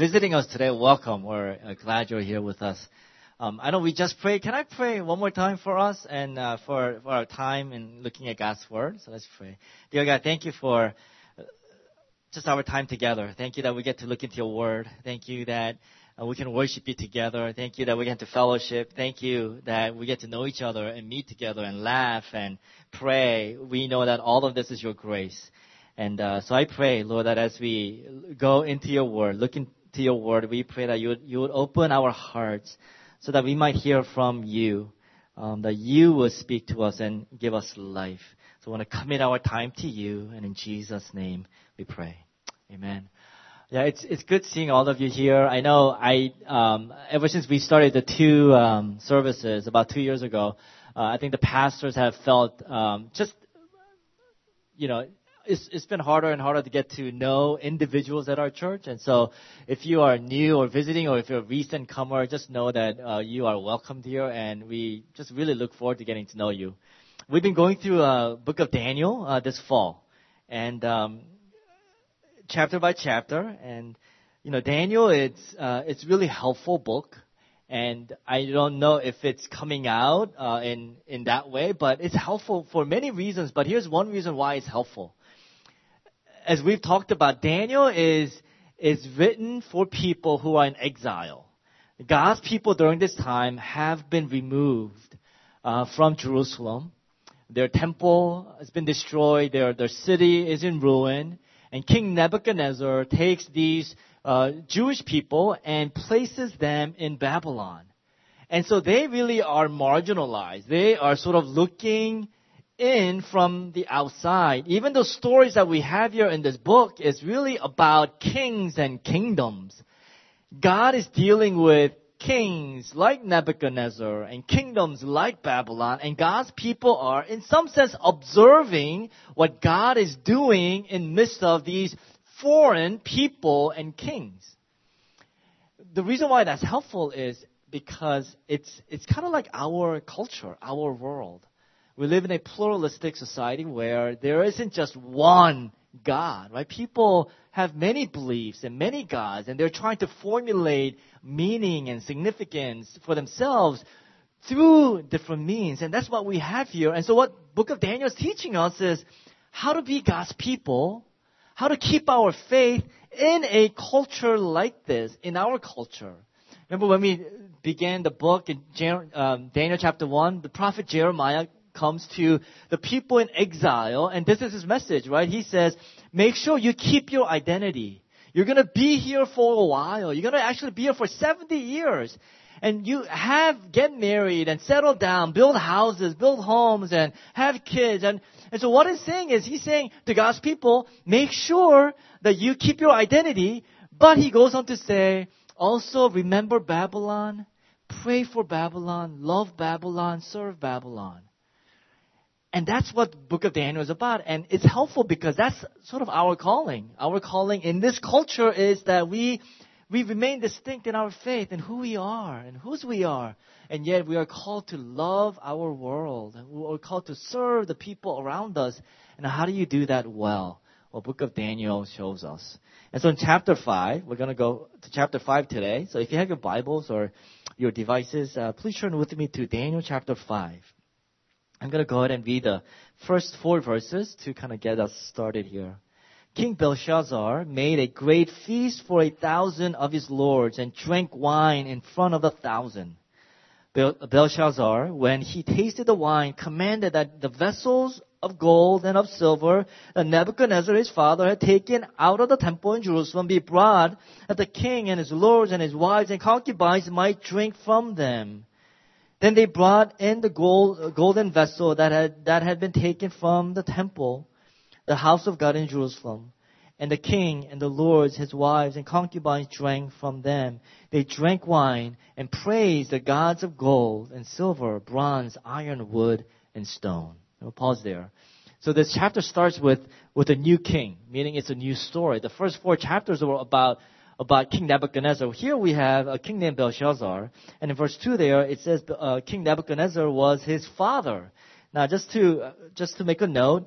visiting us today, welcome. We're glad you're here with us. I know we just prayed. Can I pray one more time for us and for our time in looking at God's Word? So let's pray. Dear God, thank you for just our time together. Thank you that we get to look into your Word. Thank you that we can worship you together. Thank you that we get to fellowship. Thank you that we get to know each other and meet together and laugh and pray. We know that all of this is your grace. And so I pray, Lord, that as we go into your Word, look into your Word, we pray that you would open our hearts so that we might hear from you, that you will speak to us and give us life. So I want to commit our time to you, and in Jesus' name we pray. Amen. Yeah, it's good seeing all of you here. I know ever since we started the two services about 2 years ago, I think the pastors have felt it's been harder and harder to get to know individuals at our church. And so if you are new or visiting, or if you're a recent comer, just know that you are welcomed here, and we just really look forward to getting to know you. We've been going through book of Daniel this fall, and chapter by chapter. And Daniel, it's really helpful book. And I don't know if it's coming out in that way, but it's helpful for many reasons. But here's one reason why it's helpful. As we've talked about, Daniel is written for people who are in exile. God's people during this time have been removed from Jerusalem. Their temple has been destroyed. Their city is in ruin. And King Nebuchadnezzar takes these Jewish people and places them in Babylon. And so they really are marginalized. They are sort of looking in from the outside. Even the stories that we have here in this book is really about kings and kingdoms. God is dealing with kings like Nebuchadnezzar and kingdoms like Babylon, and God's people are, in some sense, observing what God is doing in midst of these foreign people and kings. The reason why that's helpful is because it's kind of like our culture, our world. We live in a pluralistic society where there isn't just one God, right? People have many beliefs and many gods, and they're trying to formulate meaning and significance for themselves through different means. And that's what we have here. And so what Book of Daniel is teaching us is how to be God's people, how to keep our faith in a culture like this, in our culture. Remember when we began the book in Daniel chapter 1, the prophet Jeremiah comes to the people in exile, and this is his message, right? He says, make sure you keep your identity. You're going to be here for a while. You're going to actually be here for 70 years. And get married and settle down, build houses, build homes, and have kids. And so what he's saying is, he's saying to God's people, make sure that you keep your identity. But he goes on to say, also remember Babylon, pray for Babylon, love Babylon, serve Babylon. And that's what the book of Daniel is about. And it's helpful because that's sort of our calling. Our calling in this culture is that we remain distinct in our faith and who we are and whose we are. And yet we are called to love our world. And we are called to serve the people around us. And how do you do that well? Well, book of Daniel shows us. And so in chapter 5, we're going to go to chapter 5 today. So if you have your Bibles or your devices, please turn with me to Daniel chapter 5. I'm going to go ahead and read the first 4 verses to kind of get us started here. King Belshazzar made a great feast for 1,000 of his lords and drank wine in front of 1,000. Belshazzar, when he tasted the wine, commanded that the vessels of gold and of silver that Nebuchadnezzar his father had taken out of the temple in Jerusalem be brought, that the king and his lords and his wives and concubines might drink from them. Then they brought in the golden vessel that had been taken from the temple, the house of God in Jerusalem. And the king and the lords, his wives and concubines drank from them. They drank wine and praised the gods of gold and silver, bronze, iron, wood, and stone. We'll pause there. So this chapter starts with a new king, meaning it's a new story. The first 4 chapters were about King Nebuchadnezzar. Here we have a king named Belshazzar. And in verse 2 there, it says King Nebuchadnezzar was his father. Now, just to make a note,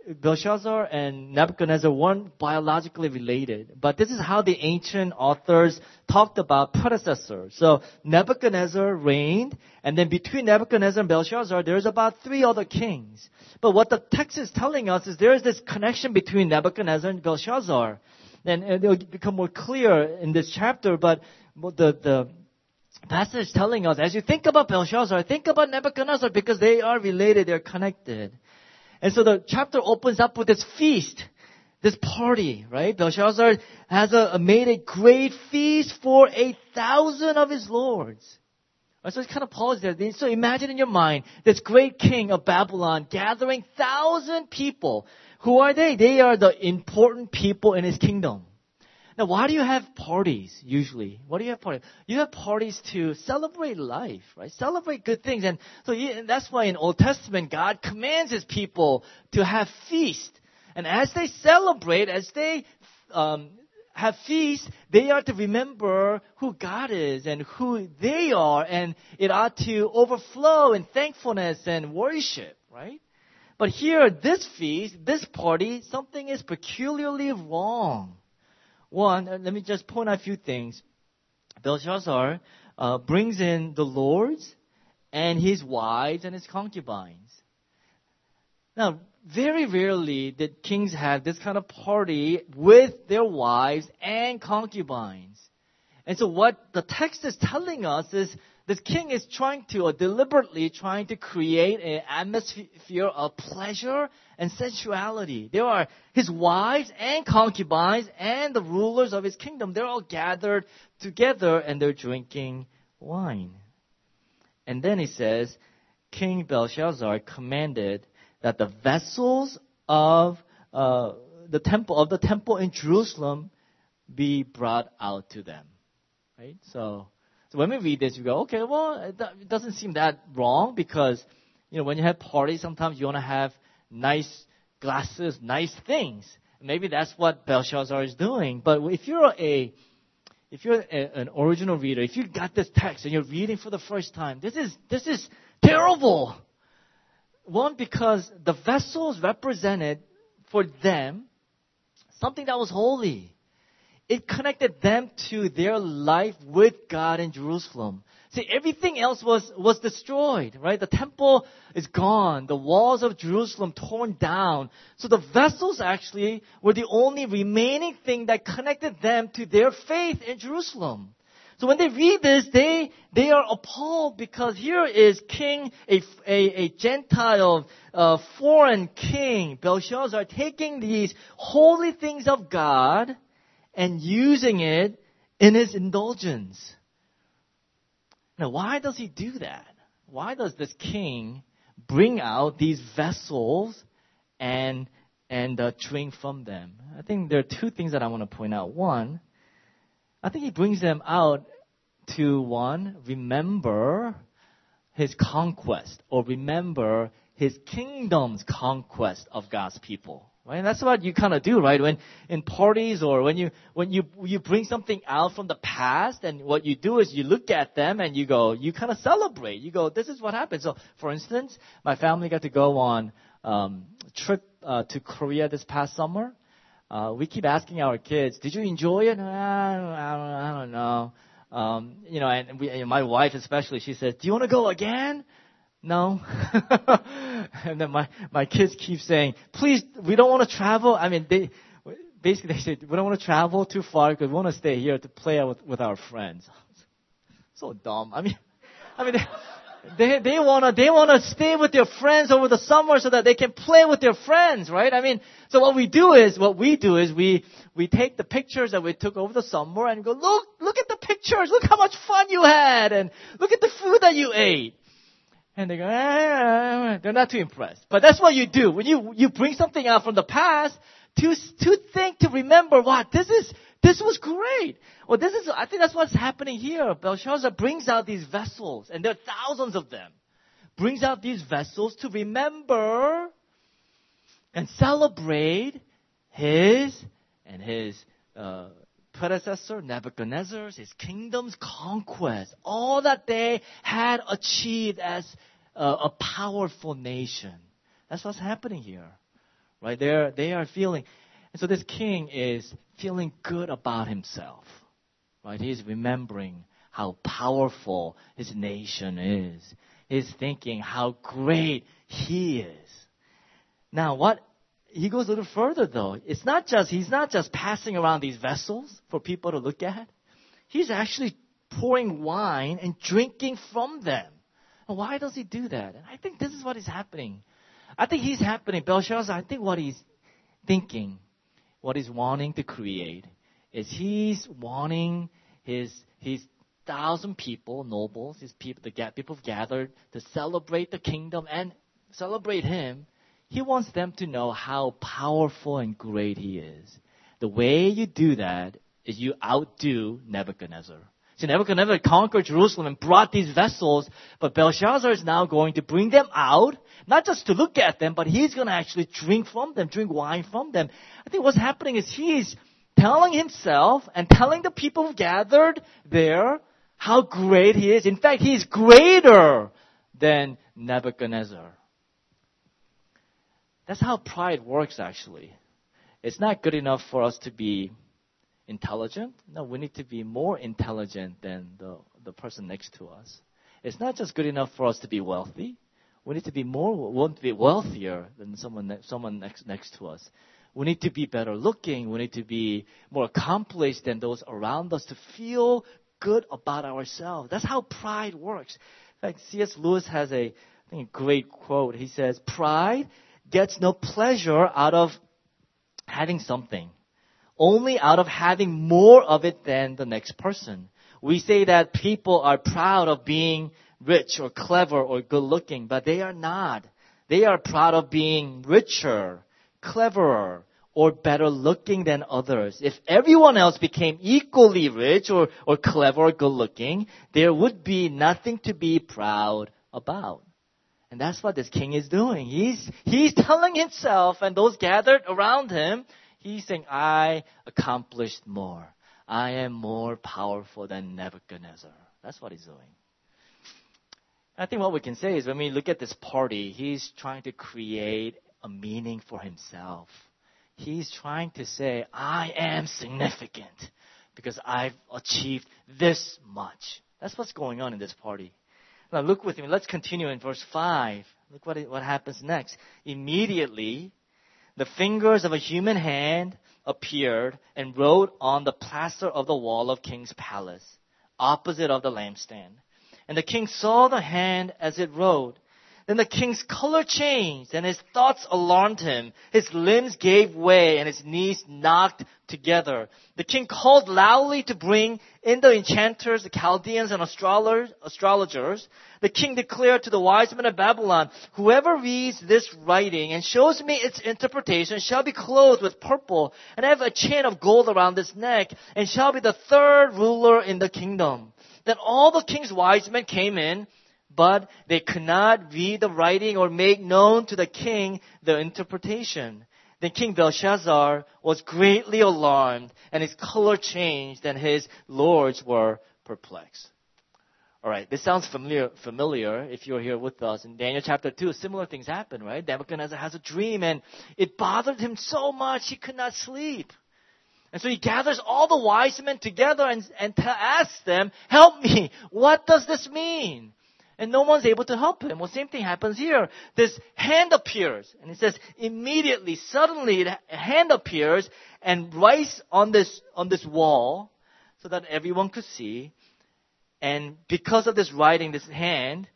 Belshazzar and Nebuchadnezzar weren't biologically related, but this is how the ancient authors talked about predecessors. So Nebuchadnezzar reigned, and then between Nebuchadnezzar and Belshazzar, there's about 3 other kings. But what the text is telling us is there is this connection between Nebuchadnezzar and Belshazzar. And it will become more clear in this chapter, but the passage is telling us, as you think about Belshazzar, think about Nebuchadnezzar because they are related, they're connected. And so the chapter opens up with this feast, this party, right? Belshazzar has made a great feast for 1,000 of his lords. Right, so it's kind of paused there. So imagine in your mind this great king of Babylon gathering 1,000 people. Who are they? They are the important people in his kingdom. Now, why do you have parties usually? Why do you have parties? You have parties to celebrate life, right? Celebrate good things. And so that's why in Old Testament, God commands his people to have feast. And as they celebrate, as they have feast, they are to remember who God is and who they are. And it ought to overflow in thankfulness and worship, right? But here, this feast, this party, something is peculiarly wrong. One, let me just point out a few things. Belshazzar brings in the lords and his wives and his concubines. Now, very rarely did kings have this kind of party with their wives and concubines. And so what the text is telling us is this king is deliberately trying to create an atmosphere of pleasure and sensuality. There are his wives and concubines and the rulers of his kingdom. They're all gathered together and they're drinking wine. And then he says, King Belshazzar commanded that the vessels of the temple in Jerusalem be brought out to them. Right? So when we read this, you go, okay, well, it doesn't seem that wrong because, when you have parties, sometimes you want to have nice glasses, nice things. Maybe that's what Belshazzar is doing. But if you're an original reader, if you got this text and you're reading for the first time, this is terrible. One, because the vessels represented for them something that was holy. It connected them to their life with God in Jerusalem. See, everything else was destroyed, right? The temple is gone. The walls of Jerusalem torn down. So the vessels actually were the only remaining thing that connected them to their faith in Jerusalem. So when they read this, they are appalled because here is king, a Gentile, foreign king, Belshazzar, taking these holy things of God and using it in his indulgence. Now, why does he do that? Why does this king bring out these vessels and drink from them? I think there are 2 things that I want to point out. One, I think he brings them out to, remember his conquest or remember his kingdom's conquest of God's people. Right? And that's what you kind of do, right? When in parties or when you bring something out from the past, and what you do is you look at them and you kind of celebrate. You go, this is what happened. So, for instance, my family got to go on trip to Korea this past summer. We keep asking our kids, did you enjoy it? I don't know. And my wife especially, she says, do you want to go again? No. And then my kids keep saying, please, we don't want to travel. I mean, they say, we don't want to travel too far because we want to stay here to play with our friends. So dumb. I mean, they want to stay with their friends over the summer so that they can play with their friends, right? I mean, so what we do is we take the pictures that we took over the summer and go, look at the pictures. Look how much fun you had, and look at the food that you ate. And they go, they're not too impressed. But that's what you do. When you bring something out from the past to remember, this was great. Well, I think that's what's happening here. Belshazzar brings out these vessels, and there are thousands of them. Brings out these vessels to remember and celebrate his predecessor, Nebuchadnezzar's, his kingdom's conquest. All that they had achieved as a powerful nation. That's what's happening here. right? They are feeling. And so this king is feeling good about himself, right? He's remembering how powerful his nation is. He's thinking how great he is. Now, he goes a little further though. He's not just passing around these vessels for people to look at. He's actually pouring wine and drinking from them. And why does he do that? And I think this is what is happening. Belshazzar, I think what he's thinking, what he's wanting to create, is he's wanting his 1,000 people, nobles, his people, the people gathered to celebrate the kingdom and celebrate him. He wants them to know how powerful and great he is. The way you do that is you outdo Nebuchadnezzar. So Nebuchadnezzar conquered Jerusalem and brought these vessels, but Belshazzar is now going to bring them out, not just to look at them, but he's going to actually drink wine from them. I think what's happening is he's telling himself and telling the people who gathered there how great he is. In fact, he's greater than Nebuchadnezzar. That's how pride works, actually. It's not good enough for us to be intelligent. No, we need to be more intelligent than the person next to us. It's not just good enough for us to be wealthy. We need to be wealthier than someone next to us. We need to be better looking. We need to be more accomplished than those around us to feel good about ourselves. That's how pride works. In fact, C.S. Lewis has a great quote. He says, "Pride gets no pleasure out of having something, only out of having more of it than the next person." We say that people are proud of being rich or clever or good looking, but they are not. They are proud of being richer, cleverer, or better looking than others. If everyone else became equally rich or clever or good looking, there would be nothing to be proud about. And that's what this king is doing. He's telling himself and those gathered around him, he's saying, I accomplished more. I am more powerful than Nebuchadnezzar. That's what he's doing. I think what we can say is when we look at this party, he's trying to create a meaning for himself. He's trying to say, I am significant because I've achieved this much. That's what's going on in this party. Now look with me. Let's continue in verse 5. Look what happens next. Immediately, the fingers of a human hand appeared and wrote on the plaster of the wall of king's palace, opposite of the lampstand. And the king saw the hand as it wrote. Then the king's color changed, and his thoughts alarmed him. His limbs gave way, and his knees knocked together. The king called loudly to bring in the enchanters, the Chaldeans, and astrologers. The king declared to the wise men of Babylon, whoever reads this writing and shows me its interpretation shall be clothed with purple, and have a chain of gold around his neck, and shall be the third ruler in the kingdom. Then all the king's wise men came in, but they could not read the writing or make known to the king the interpretation. Then King Belshazzar was greatly alarmed, and his color changed, and his lords were perplexed. All right, this sounds familiar if you're here with us. In Daniel chapter 2, similar things happen, right? Nebuchadnezzar has a dream, and it bothered him so much he could not sleep. And so he gathers all the wise men together and asks them, help me, what does this mean? And no one's able to help him. Well, same thing happens here. This hand appears. And it says, immediately, suddenly, a hand appears and writes on this wall so that everyone could see. And because of this writing, this hand,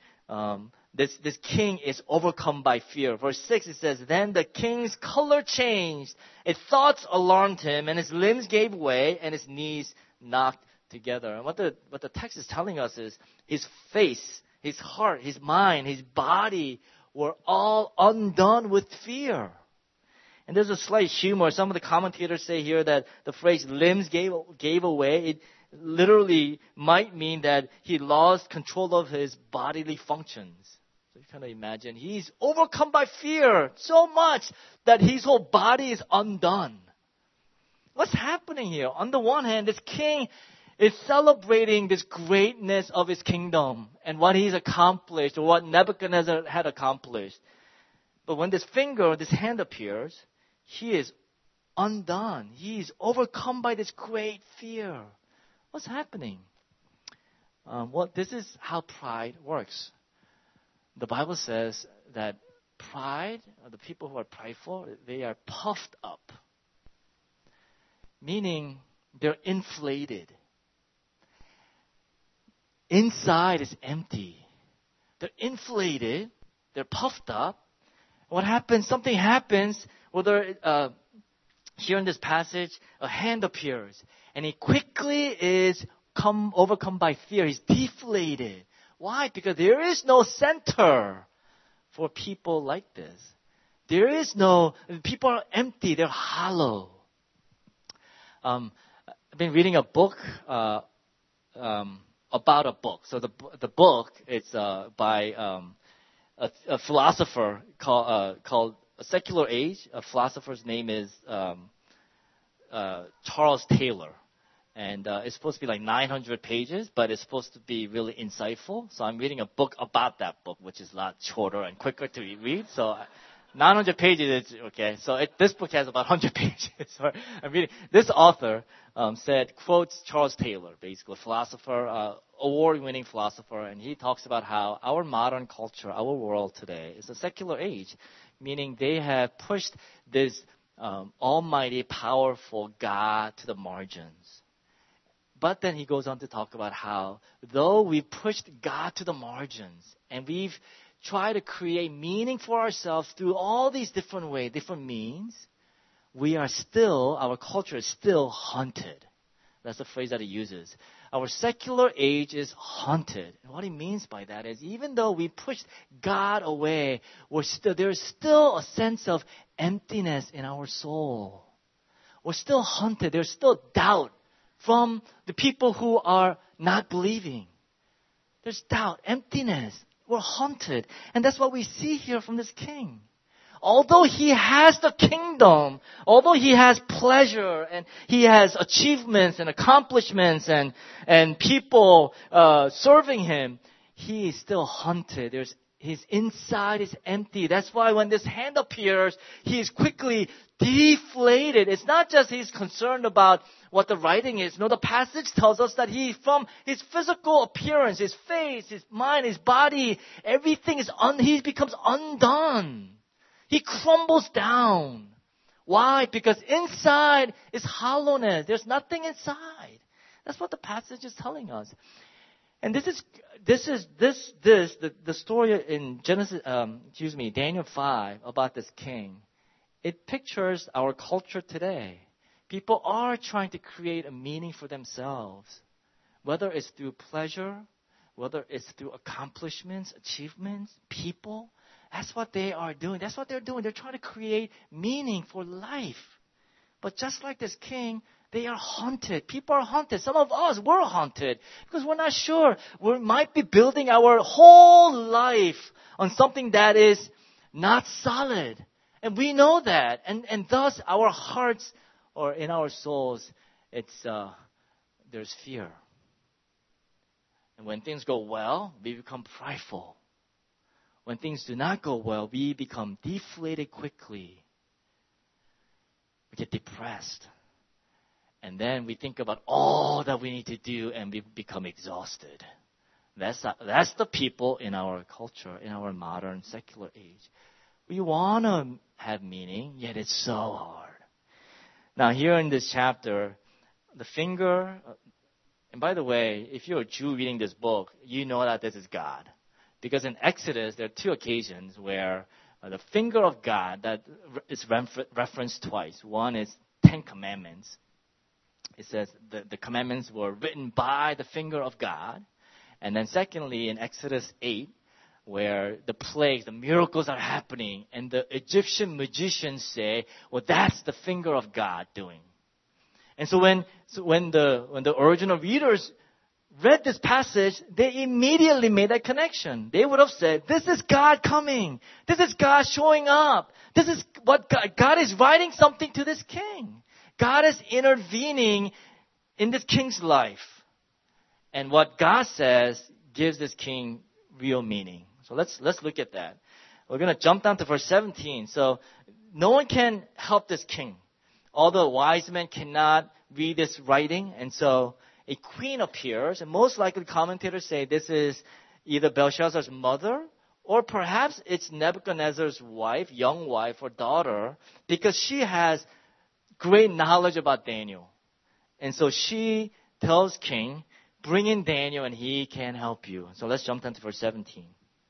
this king is overcome by fear. Verse 6, it says, then the king's color changed. His thoughts alarmed him, and his limbs gave way, and his knees knocked together. And what the text is telling us is his face, his heart, his mind, his body were all undone with fear. And there's a slight humor. Some of the commentators say here that the phrase limbs gave away, it literally might mean that he lost control of his bodily functions. So you kind of imagine he's overcome by fear so much that his whole body is undone. What's happening here? On the one hand, this king is celebrating this greatness of his kingdom and what he's accomplished or what Nebuchadnezzar had accomplished. But when this hand appears, he is undone. He is overcome by this great fear. What's happening? This is how pride works. The Bible says that pride, or the people who are prideful, they are puffed up. Meaning they're inflated. Inside is empty. They're inflated. They're puffed up. What happens? Something happens. Whether here in this passage, a hand appears, and he quickly is overcome by fear. He's deflated. Why? Because there is no center for people like this. People are empty. They're hollow. I've been reading a book about a book. So the book is by a philosopher called A Secular Age. A philosopher's name is Charles Taylor. And it's supposed to be like 900 pages, but it's supposed to be really insightful. So I'm reading a book about that book, which is a lot shorter and quicker to read. So 900 pages is okay. So this book has about 100 pages. So I'm reading. This author quotes Charles Taylor, basically a philosopher, award-winning philosopher, and he talks about how our modern culture, our world today, is a secular age, meaning they have pushed this almighty, powerful God to the margins. But then he goes on to talk about how, though we've pushed God to the margins, and we've tried to create meaning for ourselves through all these different ways, different means, our culture is still haunted. That's the phrase that he uses. Our secular age is haunted. And what he means by that is, even though we pushed God away, there's still a sense of emptiness in our soul. We're still haunted. There's still doubt from the people who are not believing. There's doubt, emptiness. We're haunted. And that's what we see here from this king. Although he has the kingdom, although he has pleasure and he has achievements and accomplishments and people serving him, he is still haunted. His inside is empty. That's why when this hand appears, he is quickly deflated. It's not just he's concerned about what the writing is. No, the passage tells us that from his physical appearance, his face, his mind, his body, everything he becomes undone. He crumbles down. Why? Because inside is hollowness. There's nothing inside. That's what the passage is telling us. And the story in Daniel 5 about this king. It pictures our culture today. People are trying to create a meaning for themselves, whether it's through pleasure, whether it's through accomplishments, achievements, people. That's what they are doing. That's what they're doing. They're trying to create meaning for life. But just like this king, they are haunted. People are haunted. Some of us, we're haunted because we're not sure. We might be building our whole life on something that is not solid. And we know that. And thus our hearts or in our souls, there's fear. And when things go well, we become prideful. When things do not go well, we become deflated quickly. We get depressed. And then we think about all that we need to do and we become exhausted. That's the people in our culture, in our modern secular age. We want to have meaning, yet it's so hard. Now here in this chapter, the finger, and by the way, if you're a Jew reading this book, you know that this is God. Because in Exodus, there are two occasions where the finger of God that is referenced twice. One is 10 Commandments. It says the commandments were written by the finger of God. And then secondly, in Exodus 8, where the plagues, the miracles are happening, and the Egyptian magicians say, well, that's the finger of God doing. And so when the original readers read this passage, they immediately made that connection. They would have said, this is God coming. This is God showing up. This is what God is writing something to this king. God is intervening in this king's life. And what God says gives this king real meaning. So let's look at that. We're going to jump down to verse 17. So no one can help this king. All the wise men cannot read this writing, and so a queen appears, and most likely commentators say this is either Belshazzar's mother, or perhaps it's Nebuchadnezzar's wife, young wife or daughter, because she has great knowledge about Daniel. And so she tells king, bring in Daniel and he can help you. So let's jump down to verse 17.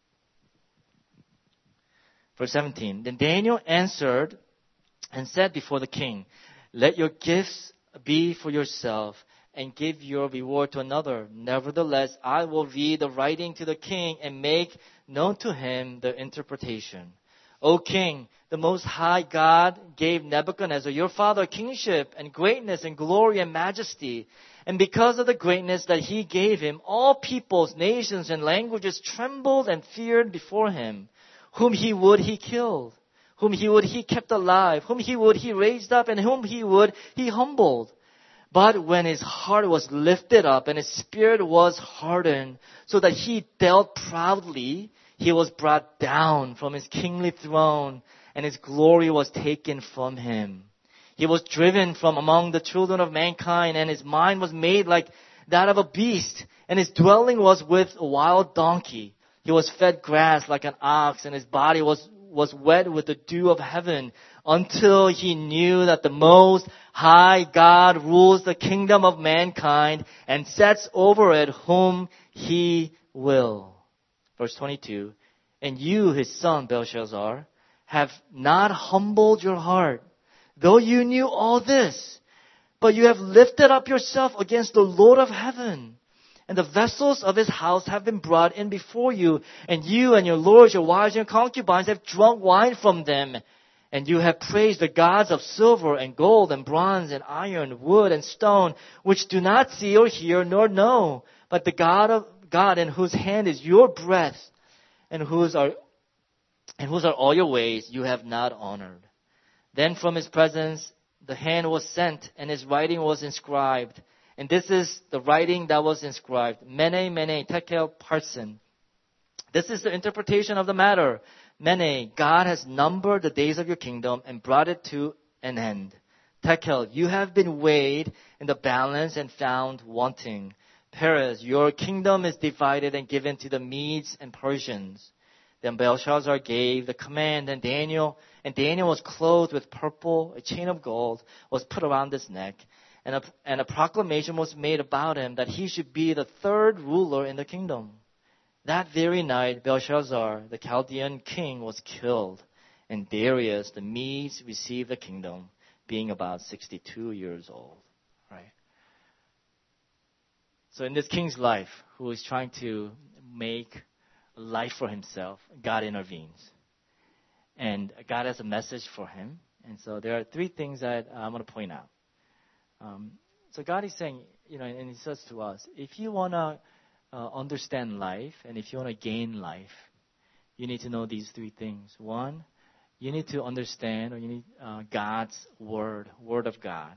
Verse 17, then Daniel answered and said before the king, let your gifts be for yourself and give your reward to another. Nevertheless, I will read the writing to the king and make known to him the interpretation. O king, the Most High God gave Nebuchadnezzar, your father, kingship and greatness and glory and majesty. And because of the greatness that he gave him, all peoples, nations, and languages trembled and feared before him. Whom he would, he killed. Whom he would, he kept alive. Whom he would, he raised up. And whom he would, he humbled. But when his heart was lifted up and his spirit was hardened, so that he dealt proudly, he was brought down from his kingly throne, and his glory was taken from him. He was driven from among the children of mankind, and his mind was made like that of a beast, and his dwelling was with a wild donkey. He was fed grass like an ox, and his body was wet with the dew of heaven, until he knew that the Most High God rules the kingdom of mankind and sets over it whom he will. Verse 22, and you, his son Belshazzar, have not humbled your heart, though you knew all this, but you have lifted up yourself against the Lord of heaven. And the vessels of his house have been brought in before you, and you and your lords, your wives, and your concubines have drunk wine from them. And you have praised the gods of silver and gold and bronze and iron, wood and stone, which do not see or hear nor know, but the God in whose hand is your breath, and whose are all your ways, you have not honored. Then from his presence the hand was sent, and his writing was inscribed. And this is the writing that was inscribed. Mene, mene, tekel, parsin. This is the interpretation of the matter. Mene, God has numbered the days of your kingdom and brought it to an end. Tekel, you have been weighed in the balance and found wanting. Peres, your kingdom is divided and given to the Medes and Persians. Then Belshazzar gave the command, and Daniel was clothed with purple, a chain of gold was put around his neck, and a proclamation was made about him that he should be the third ruler in the kingdom. That very night, Belshazzar, the Chaldean king, was killed, and Darius, the Medes, received the kingdom, being about 62 years old. Right? So in this king's life, who is trying to make a life for himself, God intervenes. And God has a message for him. And so there are three things that I'm going to point out. So God is saying, and he says to us, if you want to understand life, and if you want to gain life, you need to know these three things. One, you need to understand, or you need God's word of God.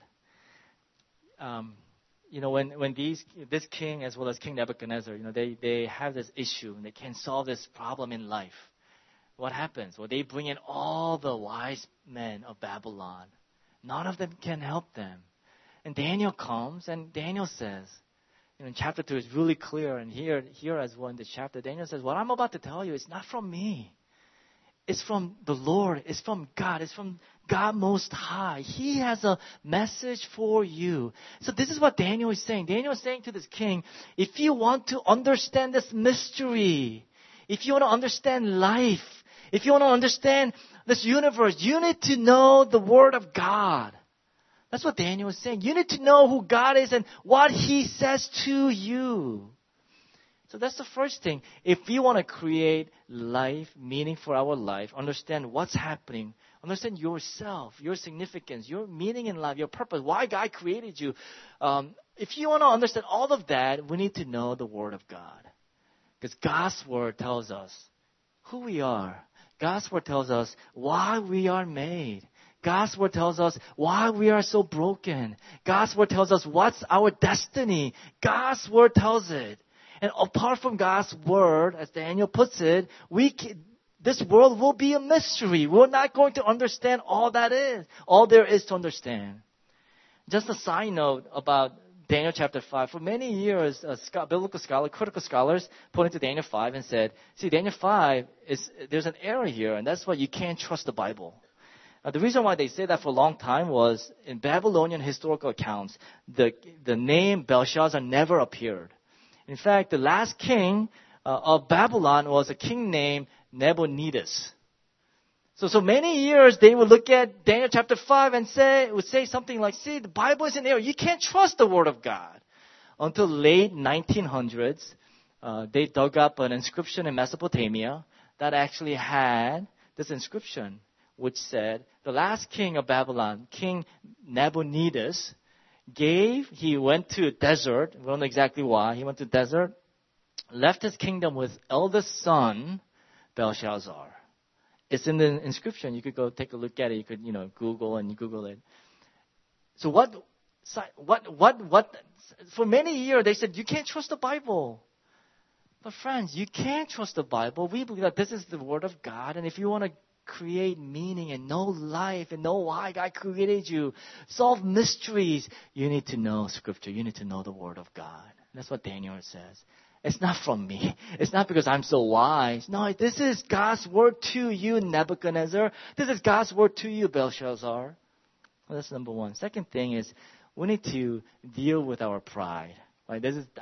When this king as well as King Nebuchadnezzar, they have this issue and they can't solve this problem in life. What happens? Well, they bring in all the wise men of Babylon. None of them can help them. And Daniel comes, and Daniel says, in chapter 2, it's really clear, and here as well in this chapter, Daniel says, what I'm about to tell you is not from me. It's from the Lord. It's from God. It's from God Most High. He has a message for you. So this is what Daniel is saying. Daniel is saying to this king, if you want to understand this mystery, if you want to understand life, if you want to understand this universe, you need to know the Word of God. That's what Daniel is saying. You need to know who God is and what He says to you. So that's the first thing. If we want to create life, meaning for our life, understand what's happening, understand yourself, your significance, your meaning in life, your purpose, why God created you. If you want to understand all of that, we need to know the Word of God. Because God's Word tells us who we are. God's Word tells us why we are made. God's Word tells us why we are so broken. God's Word tells us what's our destiny. God's Word tells it. And apart from God's Word, as Daniel puts it, This world will be a mystery. We're not going to understand all there is to understand. Just a side note about Daniel chapter 5. For many years, biblical scholars, critical scholars pointed to Daniel 5 and said, see, Daniel 5, there's an error here, and that's why you can't trust the Bible. The reason why they say that for a long time was in Babylonian historical accounts, the name Belshazzar never appeared. In fact, the last king of Babylon was a king named Nabonidus. So many years they would look at Daniel chapter 5 and would say something like, see, the Bible is in error. You can't trust the Word of God. Until late 1900s, they dug up an inscription in Mesopotamia that actually had this inscription, which said, the last king of Babylon, King Nabonidus, he went to a desert. We don't know exactly why. He went to the desert, left his kingdom with eldest son, Belshazzar. It's in the inscription. You could go take a look at it. You could, Google it. So for many years they said, you can't trust the Bible. But friends, you can trust the Bible. We believe that this is the Word of God. And if you want to create meaning and know life and know why God created you, solve mysteries, you need to know Scripture. You need to know the Word of God. And that's what Daniel says. It's not from me. It's not because I'm so wise. No, this is God's word to you, Nebuchadnezzar. This is God's word to you, Belshazzar. Well, that's number one. Second thing is we need to deal with our pride. Right?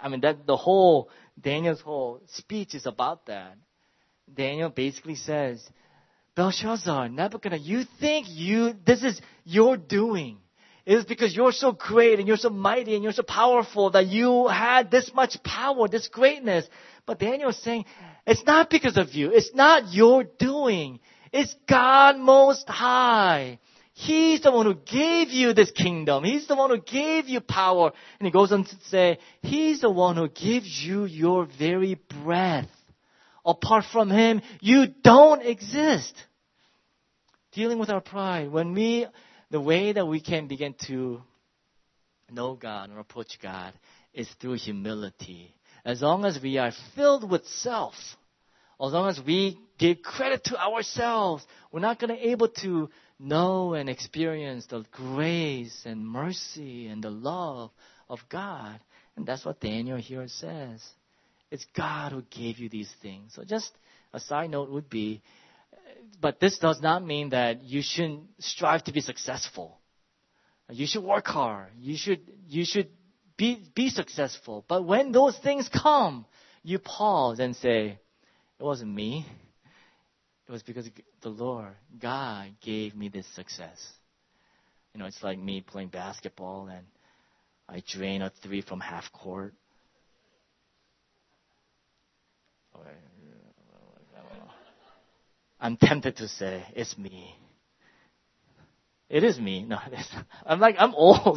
Daniel's whole speech is about that. Daniel basically says, Belshazzar, Nebuchadnezzar, you think this is your doing. It is because you're so great and you're so mighty and you're so powerful that you had this much power, this greatness. But Daniel is saying, it's not because of you. It's not your doing. It's God Most High. He's the one who gave you this kingdom. He's the one who gave you power. And he goes on to say, He's the one who gives you your very breath. Apart from Him, you don't exist. Dealing with our pride. The way that we can begin to know God or approach God is through humility. As long as we are filled with self, as long as we give credit to ourselves, we're not going to be able to know and experience the grace and mercy and the love of God. And that's what Daniel here says. It's God who gave you these things. So just a side note would be, but this does not mean that you shouldn't strive to be successful. You should work hard. You should be successful. But when those things come, you pause and say, it wasn't me. It was because the Lord, God, gave me this success. It's like me playing basketball and I drain a 3 from half court. I'm tempted to say, it's me. It is me. No, I'm old.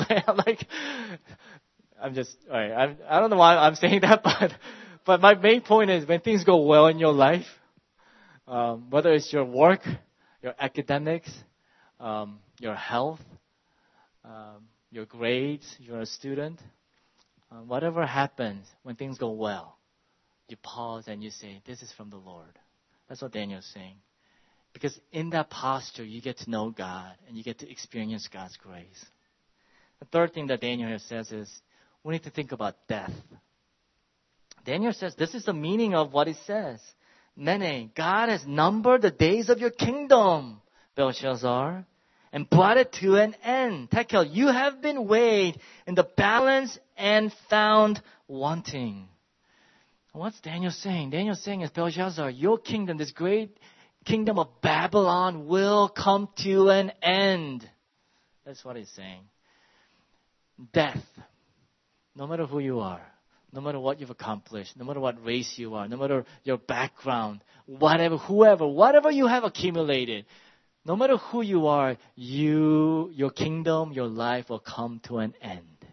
I don't know why I'm saying that, but my main point is when things go well in your life, whether it's your work, your academics, your health, your grades, you're a student, whatever happens, when things go well, you pause and you say, this is from the Lord. That's what Daniel's saying. Because in that posture, you get to know God and you get to experience God's grace. The third thing that Daniel here says is, we need to think about death. Daniel says, this is the meaning of what it says. Mene, God has numbered the days of your kingdom, Belshazzar, and brought it to an end. Tekel, you have been weighed in the balance and found wanting. What's Daniel saying? Daniel saying is, Belshazzar, your kingdom, this great kingdom of Babylon will come to an end. That's what he's saying. Death. No matter who you are, no matter what you've accomplished, no matter what race you are, no matter your background, whatever you have accumulated, no matter who you are, your kingdom, your life will come to an end.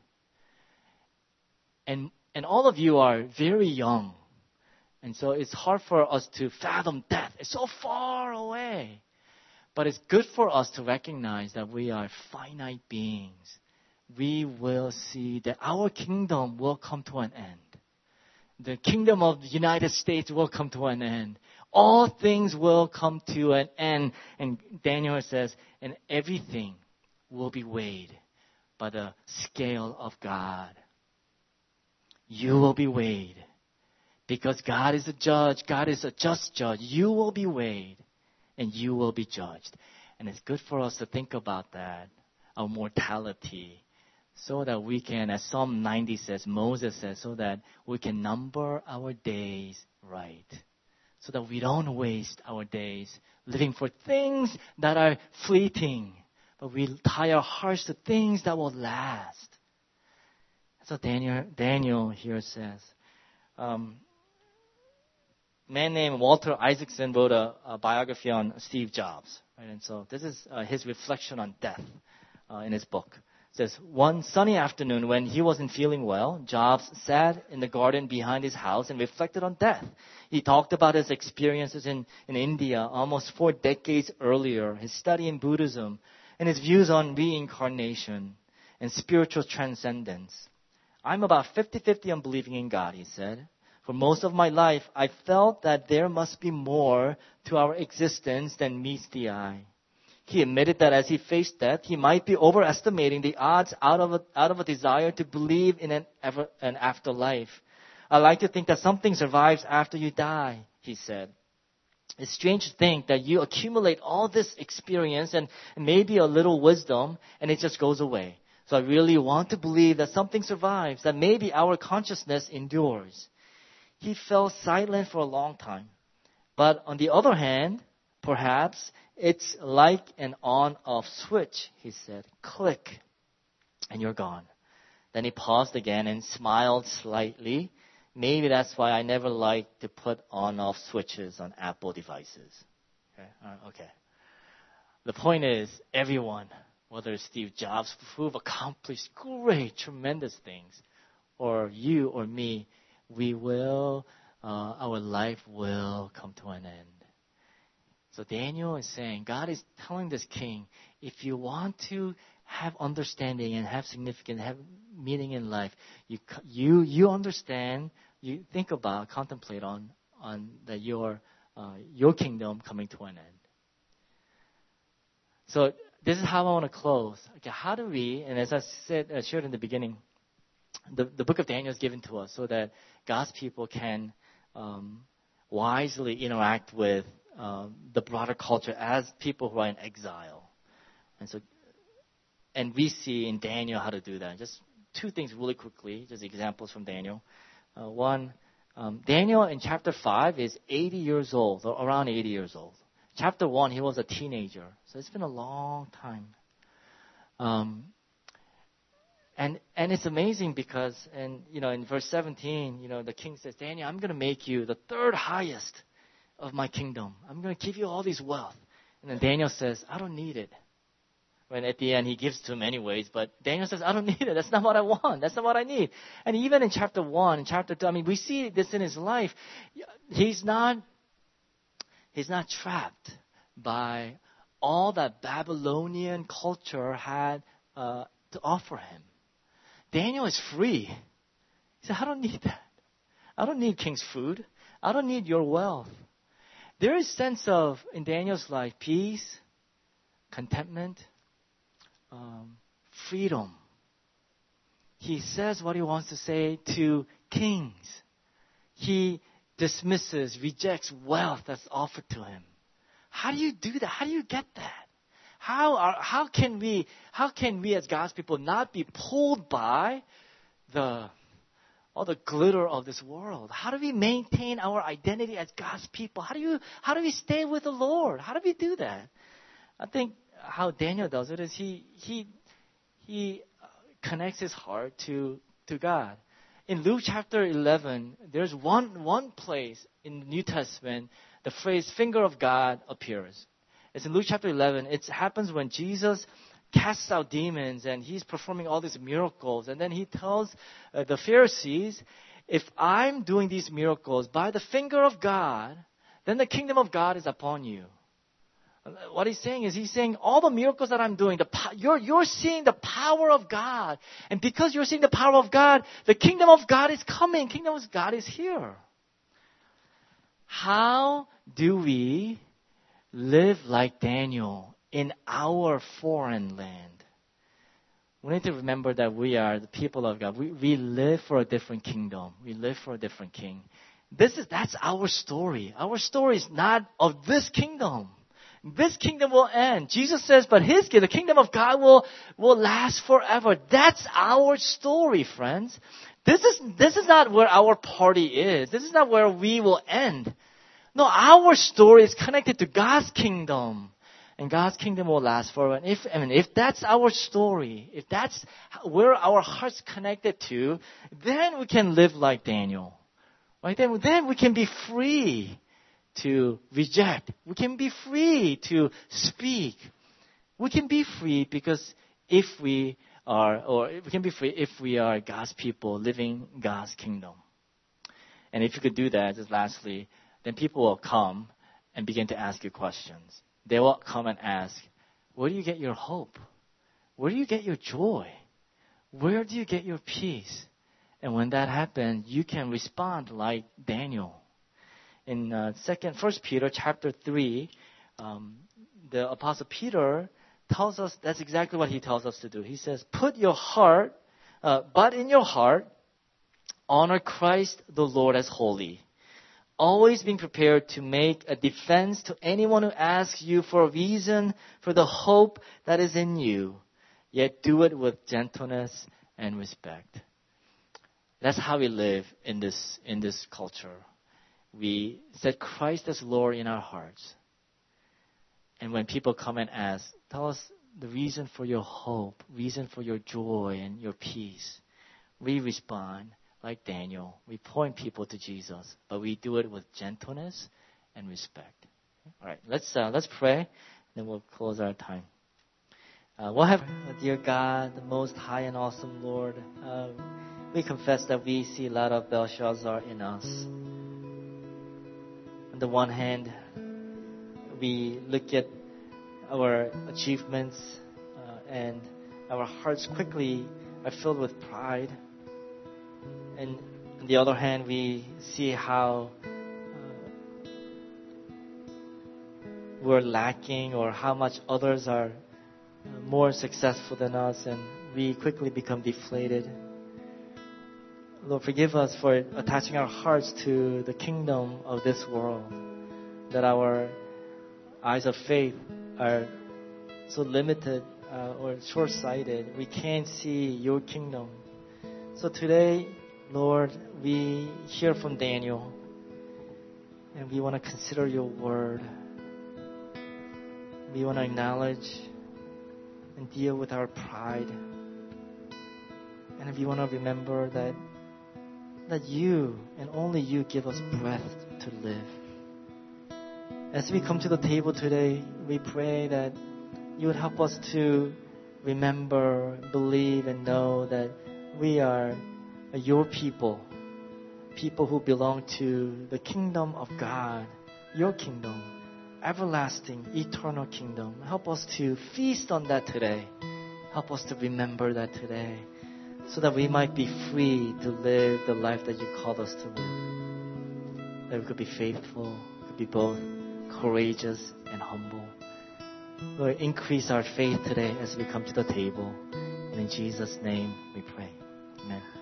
And all of you are very young. And so it's hard for us to fathom death. It's so far away. But it's good for us to recognize that we are finite beings. We will see that our kingdom will come to an end. The kingdom of the United States will come to an end. all things will come to an end. And Daniel says, and everything will be weighed by the scale of God. You will be weighed. Because God is a judge. God is a just judge. You will be weighed and you will be judged. And it's good for us to think about that, our mortality, so that we can, as Psalm 90 says, Moses says, so that we can number our days right. So that we don't waste our days living for things that are fleeting, but we tie our hearts to things that will last. So Daniel here says, a man named Walter Isaacson wrote a biography on Steve Jobs. Right? And so this is his reflection on death in his book. It says, one sunny afternoon when he wasn't feeling well, Jobs sat in the garden behind his house and reflected on death. He talked about his experiences in India almost 4 decades earlier, his study in Buddhism, and his views on reincarnation and spiritual transcendence. I'm about 50-50 on believing in God, he said. For most of my life, I felt that there must be more to our existence than meets the eye. He admitted that as he faced death, he might be overestimating the odds out of a desire to believe in an afterlife. I like to think that something survives after you die, he said. It's strange to think that you accumulate all this experience and maybe a little wisdom, and it just goes away. So I really want to believe that something survives, that maybe our consciousness endures. He fell silent for a long time. But on the other hand, perhaps it's like an on-off switch, he said. Click, and you're gone. Then he paused again and smiled slightly. Maybe that's why I never like to put on-off switches on Apple devices. Okay. The point is, everyone, whether it's Steve Jobs, who've accomplished great, tremendous things, or you or me, our life will come to an end. So Daniel is saying, God is telling this king, if you want to have understanding and have significance, have meaning in life, you understand, you think about, contemplate on that your kingdom coming to an end. So this is how I want to close. Okay, how do we, and as I shared in the beginning, the book of Daniel is given to us so that God's people can wisely interact with the broader culture as people who are in exile. And we see in Daniel how to do that. Just 2 things really quickly, just examples from Daniel. One, Daniel in chapter 5 is 80 years old, or around 80 years old. Chapter 1, he was a teenager. So it's been a long time. And it's amazing because, in verse 17, the king says, Daniel, I'm going to make you the 3rd highest of my kingdom. I'm going to give you all this wealth. And then Daniel says, I don't need it. When at the end he gives to him anyways, but Daniel says, I don't need it. That's not what I want. That's not what I need. And even in chapter 1 and chapter 2, we see this in his life. He's not trapped by all that Babylonian culture had to offer him. Daniel is free. He said, I don't need that. I don't need king's food. I don't need your wealth. There is a sense of, in Daniel's life, peace, contentment, freedom. He says what he wants to say to kings. He dismisses, rejects wealth that's offered to him. How do you do that? How do you get that? How can we as God's people not be pulled by all the glitter of this world? How do we maintain our identity as God's people? How do we stay with the Lord? How do we do that? I think how Daniel does it is he connects his heart to God. In Luke chapter 11, there's one place in the New Testament the phrase "finger of God" appears. It's in Luke chapter 11. It happens when Jesus casts out demons and he's performing all these miracles. And then he tells the Pharisees, if I'm doing these miracles by the finger of God, then the kingdom of God is upon you. What he's saying is, all the miracles that I'm doing, you're seeing the power of God. And because you're seeing the power of God, the kingdom of God is coming. Kingdom of God is here. how do we live like Daniel in our foreign land? We need to remember that we are the people of God. We live for a different kingdom. We live for a different king. That's our story. Our story is not of this kingdom. This kingdom will end. Jesus says, but the kingdom of God will last forever. That's our story, friends. This is not where our party is. This is not where we will end. No, our story is connected to God's kingdom. And God's kingdom will last forever. And if that's our story, if that's where our heart's connected to, then we can live like Daniel. Right? Then we can be free to reject. We can be free to speak. We can be free because we can be free if we are God's people living God's kingdom. And if you could do that, just lastly, then people will come and begin to ask you questions. They will come and ask, where do you get your hope? Where do you get your joy? Where do you get your peace? And when that happens, you can respond like Daniel. In 1 Peter chapter 3, the Apostle Peter tells us, that's exactly what he tells us to do. He says, but in your heart, honor Christ the Lord as holy, always being prepared to make a defense to anyone who asks you for a reason for the hope that is in you, yet do it with gentleness and respect. That's how we live in this culture. We set Christ as Lord in our hearts. And when people come and ask, tell us the reason for your hope, reason for your joy and your peace, we respond like Daniel. We point people to Jesus, but we do it with gentleness and respect. All right, let's pray, and then we'll close our time. We'll have, dear God, the most high and awesome Lord, we confess that we see a lot of Belshazzar in us. On the one hand, we look at our achievements and our hearts quickly are filled with pride. And on the other hand, we see how we're lacking or how much others are more successful than us, and we quickly become deflated. Lord, forgive us for attaching our hearts to the kingdom of this world, that our eyes of faith are so limited or short-sighted. We can't see your kingdom. So today, Lord, we hear from Daniel, and we want to consider your word. We want to acknowledge and deal with our pride. And we want to remember that you and only you give us breath to live. As we come to the table today, we pray that you would help us to remember, believe, and know that we are your people who belong to the kingdom of God, your kingdom, everlasting, eternal kingdom. Help us to feast on that today. Help us to remember that today, so that we might be free to live the life that you called us to live. That we could be faithful, could be both courageous and humble. Lord, increase our faith today as we come to the table. And in Jesus' name we pray. Amen.